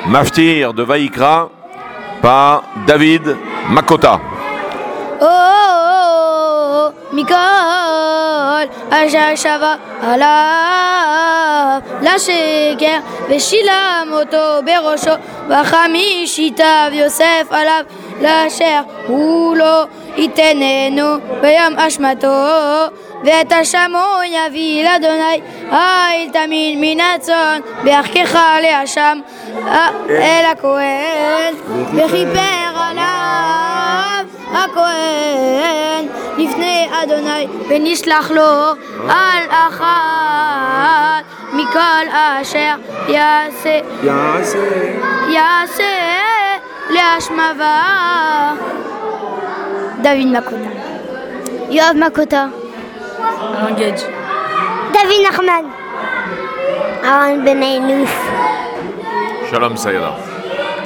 Maftir de Vaïkra par David Makota. Oh, Mikol, Aja Shava, Alav, Lasheker, Veshila Moto, Berosho, Vachami, Shita, Yosef, Alav, Lasher, Ulo, Iteneno, Veyam Ashmato, Veta Shamo, Yavi, Ladonai, Aïl Tamil, Minatson, Berkecha, Leacham, El Akohen, Bechiper, Alav, הכהן לפני אדוני ונשלח לו על אחת מכל אשר יעשה להשמבה. דוד מקוטה. יואב מקוטה. אלון גדג'. דוד נחמן. אהרון בן אילוף. Shalom Sayada.